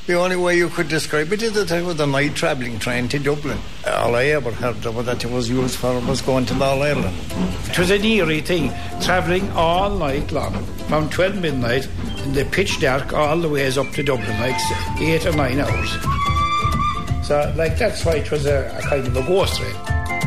The only way you could describe it is that it was a night travelling train to Dublin. All I ever heard of that it was used for was going to All Ireland. It was an eerie thing, travelling all night long, from 12 midnight in the pitch dark all the ways up to Dublin, like 8 or 9 hours. So, that's why it was a kind of a ghost train.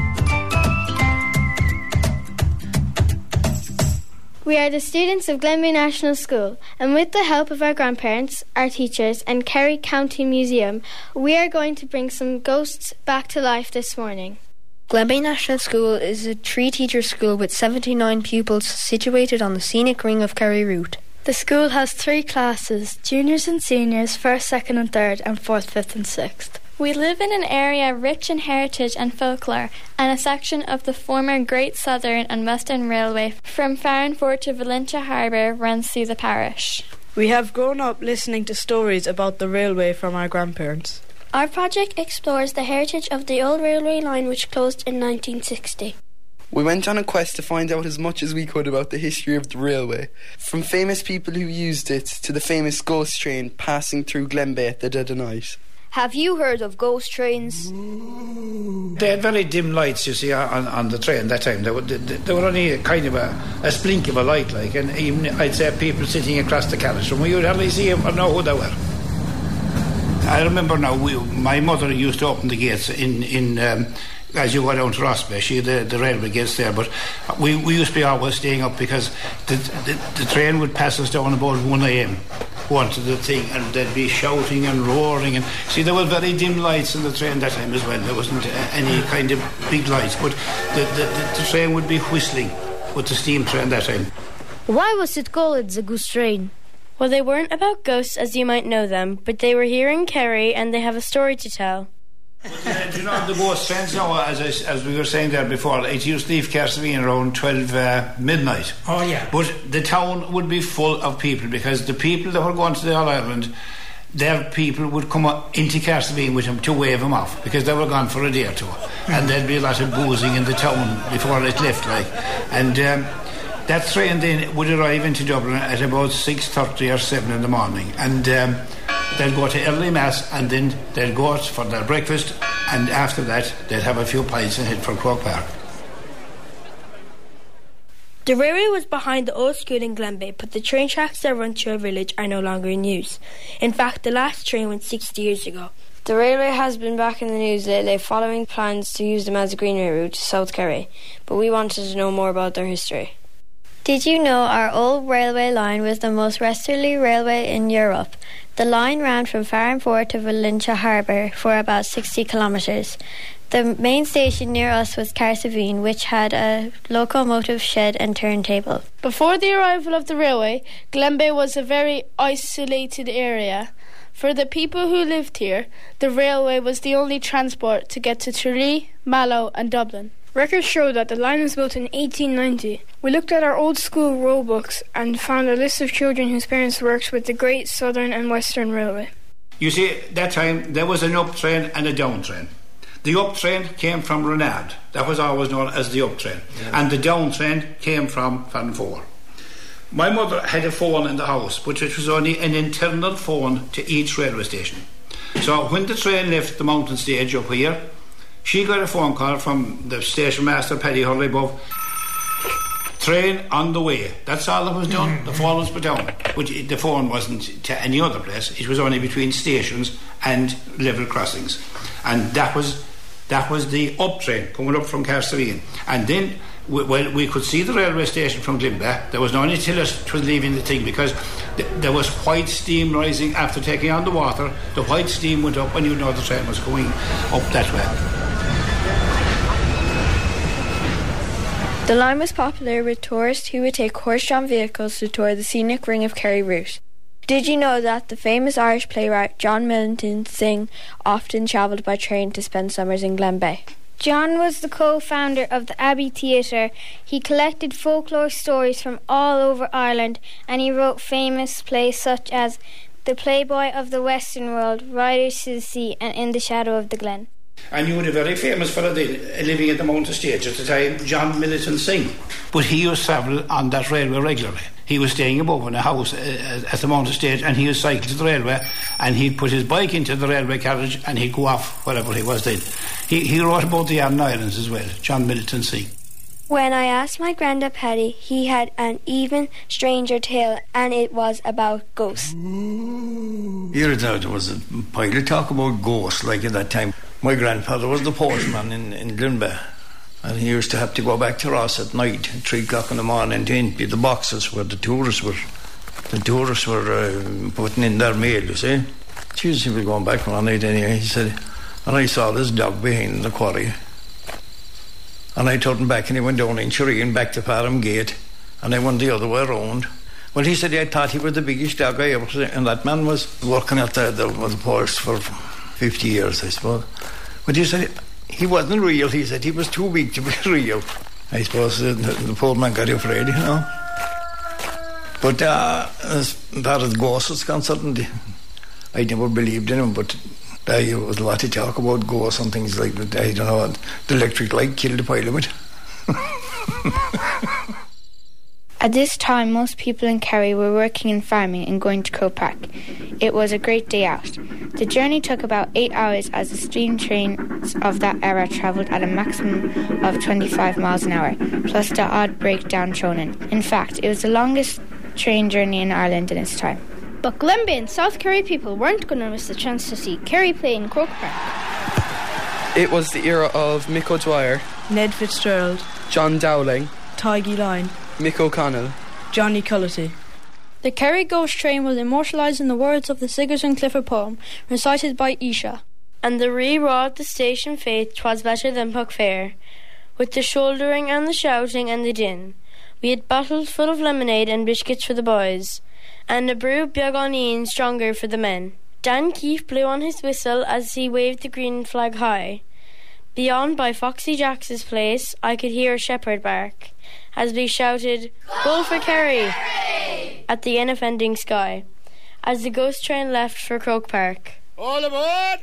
We are the students of Glenbeigh National School, and with the help of our grandparents, our teachers and Kerry County Museum, we are going to bring some ghosts back to life this morning. Glenbeigh National School is a 3-teacher school with 79 pupils situated on the scenic ring of Kerry Route. The school has 3 classes, juniors and seniors, 1st, 2nd and 3rd, and 4th, 5th and 6th. We live in an area rich in heritage and folklore, and a section of the former Great Southern and Western Railway from Farranford to Valentia Harbour runs through the parish. We have grown up listening to stories about the railway from our grandparents. Our project explores the heritage of the old railway line which closed in 1960. We went on a quest to find out as much as we could about the history of the railway, from famous people who used it to the famous ghost train passing through Glenbeigh at the dead of night. Have you heard of ghost trains? They had very dim lights, you see, on the train that time. They were only a kind of a splink of a light, and even, I'd say, people sitting across the carriage room, you would hardly see them or know who they were. I remember now, my mother used to open the gates in as you go down to Rossbay, she had the railway gates there, but we used to be always staying up because the train would pass us down about 1 a.m. One to the thing, and they'd be shouting and roaring, and see, there were very dim lights in the train that time as well. There wasn't any kind of big lights, but the train would be whistling with the steam train that time. Why was it called the ghost train? Well, they weren't about ghosts as you might know them, but they were here in Kerry and they have a story to tell. Do you know the ghost trains now, as we were saying there before, it used to leave Carsaveen around 12 midnight. Oh yeah. But the town would be full of people, because the people that were going to the All Ireland, their people would come into Carsaveen with them to wave them off, because they were gone for a day or two, and there'd be a lot of boozing in the town before it left, and that train then would arrive into Dublin at about 6:30 or 7 in the morning, and they'll go to early mass, and then they'll go out for their breakfast, and after that they'll have a few pints and head for Croke Park. The railway was behind the old school in Glenbeigh, but the train tracks that run to our village are no longer in use. In fact, the last train went 60 years ago. The railway has been back in the news lately following plans to use them as a greenway route to South Kerry, but we wanted to know more about their history. Did you know our old railway line was the most westerly railway in Europe? The line ran from Farranford to Valentia Harbour for about 60 kilometres. The main station near us was Carsaveen, which had a locomotive shed and turntable. Before the arrival of the railway, Glenbeigh was a very isolated area. For the people who lived here, the railway was the only transport to get to Tralee, Mallow and Dublin. Records show that the line was built in 1890. We looked at our old school roll books and found a list of children whose parents worked with the Great Southern and Western Railway. You see, that time there was an up train and a down train. The up train came from Renard. That was always known as the up train. Yeah. And the down train came from Farranford. My mother had a phone in the house, but it was only an internal phone to each railway station. So when the train left the mountain stage up here, she got a phone call from the station master, Paddy Hurley, above. Train on the way. That's all that was done. The phone was put down. But the phone wasn't to any other place. It was only between stations and level crossings. And that was the up train coming up from Carsaveen. And then we could see the railway station from Glenbeigh. There was no need till it was leaving the thing, because there was white steam rising after taking on the water. The white steam went up, and you know the train was going up that way. The line was popular with tourists who would take horse-drawn vehicles to tour the scenic ring of Kerry Route. Did you know that the famous Irish playwright John Millington Synge often travelled by train to spend summers in Glenbeigh? John was the co-founder of the Abbey Theatre. He collected folklore stories from all over Ireland, and he wrote famous plays such as The Playboy of the Western World, Riders to the Sea and In the Shadow of the Glen. And you were very famous for living at the mountain stage at the time, John Millington Synge. But he used to travel on that railway regularly. He was staying above in a house at the mountain stage, and he was cycling to the railway and he'd put his bike into the railway carriage and he'd go off wherever he was then. He wrote about the Aran Islands as well, John Middleton C. When I asked my granda Paddy, he had an even stranger tale, and it was about ghosts. Here there was a pile of talk about ghosts, like at that time. My grandfather was the postman in Glenbeigh, and he used to have to go back to Ross at night at 3 o'clock in the morning to empty the boxes where the tourists were putting in their mail, you see. Jesus, he was going back one night anyway, he said, and I saw this dog behind the quarry. And I turned back and he went down in Shireen back to Farham Gate, and I went the other way around. Well, he said I thought he was the biggest dog I ever seen, and that man was working at the post for 50 years, I suppose. But he said he wasn't real. He said he was too big to be real. I suppose the poor man got afraid, you know. But as far as ghosts is concerned, I never believed in him, but there was a lot of talk about ghosts and things like that. I don't know, the electric light killed a pile of it. At this time, most people in Kerry were working in farming and going to Croke Park. It was a great day out. The journey took about 8 hours as the steam trains of that era travelled at a maximum of 25 miles an hour, plus the odd breakdown thrown in. In fact, it was the longest train journey in Ireland in its time. But Glenbeigh and South Kerry people weren't going to miss the chance to see Kerry play in Croke Park. It was the era of Mick O'Dwyer, Ned Fitzgerald, John Dowling, Tiggy Line, Mick O'Connell, Johnny Cullity. The Kerry Ghost Train was immortalised in the words of the Sigerson Clifford poem, recited by Isha. And the re-raw the station faith 'twas better than Puck Fair, with the shouldering and the shouting and the din. We had bottles full of lemonade and biscuits for the boys, and a brew beagonian stronger for the men. Dan Keefe blew on his whistle as he waved the green flag high. Beyond by Foxy Jacks's place I could hear a shepherd bark, as we shouted, "Goal for Kerry!" at the unoffending sky, as the ghost train left for Croke Park. All aboard!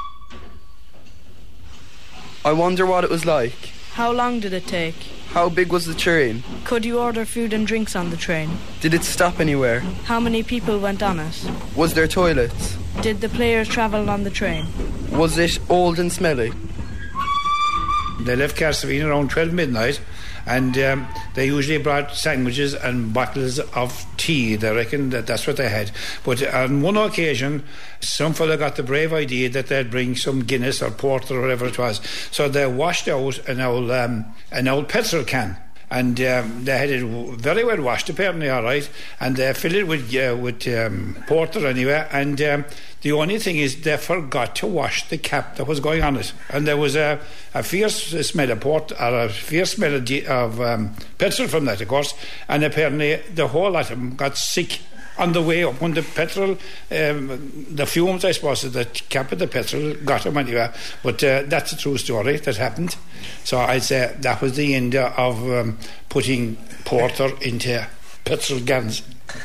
I wonder what it was like. How long did it take? How big was the train? Could you order food and drinks on the train? Did it stop anywhere? How many people went on it? Was there toilets? Did the players travel on the train? Was it old and smelly? They left Carsavine around 12 midnight, and they usually brought sandwiches and bottles of tea. They reckoned that's what they had. But on one occasion, some fella got the brave idea that they'd bring some Guinness or porter or whatever it was. So they washed out an old petrol can. And they had it very well washed, apparently, all right. And they filled it with porter anyway. And the only thing is they forgot to wash the cap that was going on it. And there was a fierce smell of port, or a fierce smell of petrol from that, of course. And apparently the whole lot of them got sick on the way up when the petrol, the fumes, I suppose, the cap of the petrol got them anyway. But that's a true story that happened. So I'd say that was the end of putting porter into petrol guns.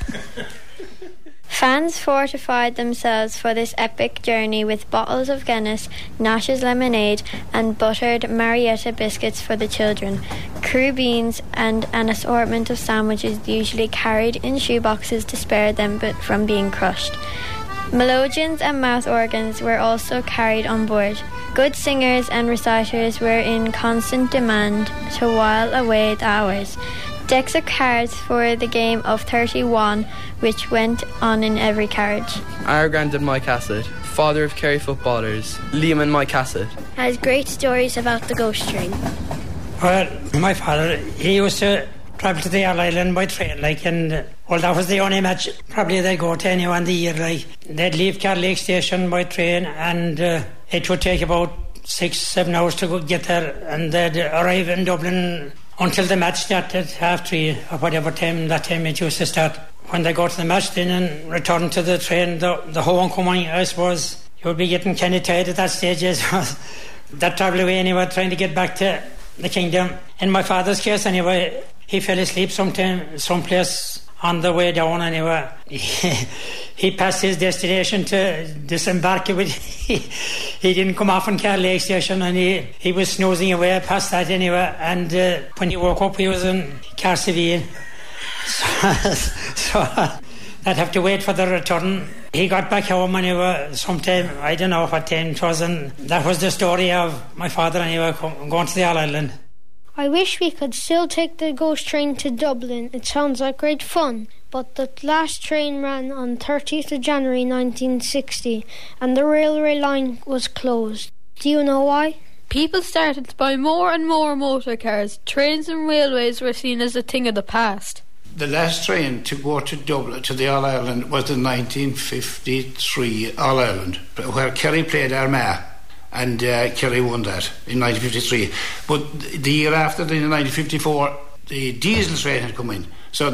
Fans fortified themselves for this epic journey with bottles of Guinness, Nash's lemonade and buttered Marietta biscuits for the children, crew beans and an assortment of sandwiches usually carried in shoeboxes to spare them from being crushed. Melodeons and mouth organs were also carried on board. Good singers and reciters were in constant demand to while away the hours. Decks of cards for the game of 31, which went on in every carriage. Our granddad Mike Hassett, father of Kerry footballers, Liam and Mike Hassett, has great stories about the ghost train. Well, my father, he used to travel to the island by train, and that was the only match probably they'd go to anywhere in the year, They'd leave Carlake Station by train, and it would take about 6-7 hours to go get there, and they'd arrive in Dublin until the match started at 3 or whatever time it used to start. When they go to the match then and return to the train, the homecoming, I suppose, you would be getting kind of tired at that stage. That travel away anyway, trying to get back to the kingdom. In my father's case anyway, he fell asleep someplace on the way down anyway. He passed his destination to disembark. He didn't come off on Carlake Station, and he was snoozing away past that anyway. And when he woke up, he was in Carsavine. So I'd have to wait for the return He got back home when he was sometime, I don't know what time it was, and that was the story of my father anyway going to the All Ireland. I wish we could still take the ghost train to Dublin. It sounds like great fun. But the last train ran on 30th of January 1960 and the railway line was closed. Do you know why? People started to buy more and more motor cars. Trains and railways were seen as a thing of the past. The last train to go to Dublin, to the All Ireland, was the 1953 All Ireland, where Kerry played Armagh, and Kerry won that in 1953. But the year after, in 1954, the diesel train had come in. So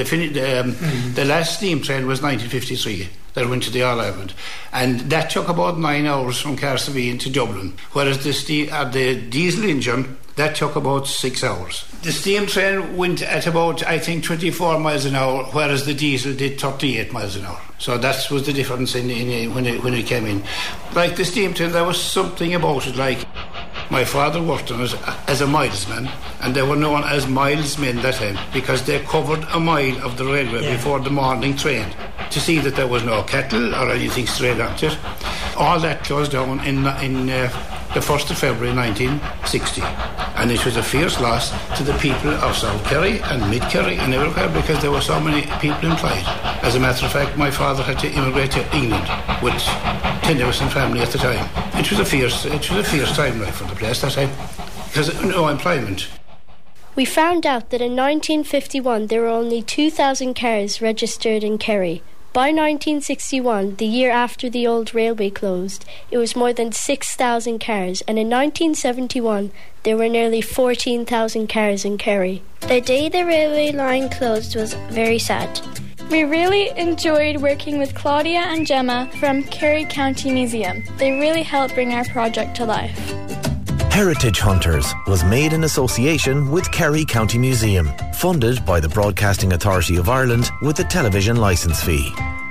the last steam train was 1953 that went to the All Ireland, and that took about 9 hours from Carsaveen to Dublin, whereas the diesel engine, that took about 6 hours. The steam train went at about, I think, 24 miles an hour, whereas the diesel did 38 miles an hour. So that was the difference when it came in. Like the steam train, there was something about it, like my father worked on it as a milesman, and they were known as milesmen that time because they covered a mile of the railway before the morning train to see that there was no cattle or anything straight onto it. All that closed down in the 1st of February 1960, and it was a fierce loss to the people of South Kerry and Mid Kerry and everywhere because there were so many people employed. As a matter of fact, my father had to immigrate to England with Tennyson family at the time. It was a fierce time for the place that time because no employment. We found out that in 1951 there were only 2,000 cars registered in Kerry. By 1961, the year after the old railway closed, it was more than 6,000 cars, and in 1971 there were nearly 14,000 cars in Kerry. The day the railway line closed was very sad. We really enjoyed working with Claudia and Gemma from Kerry County Museum. They really helped bring our project to life. Heritage Hunters was made in association with Kerry County Museum, funded by the Broadcasting Authority of Ireland with the television licence fee.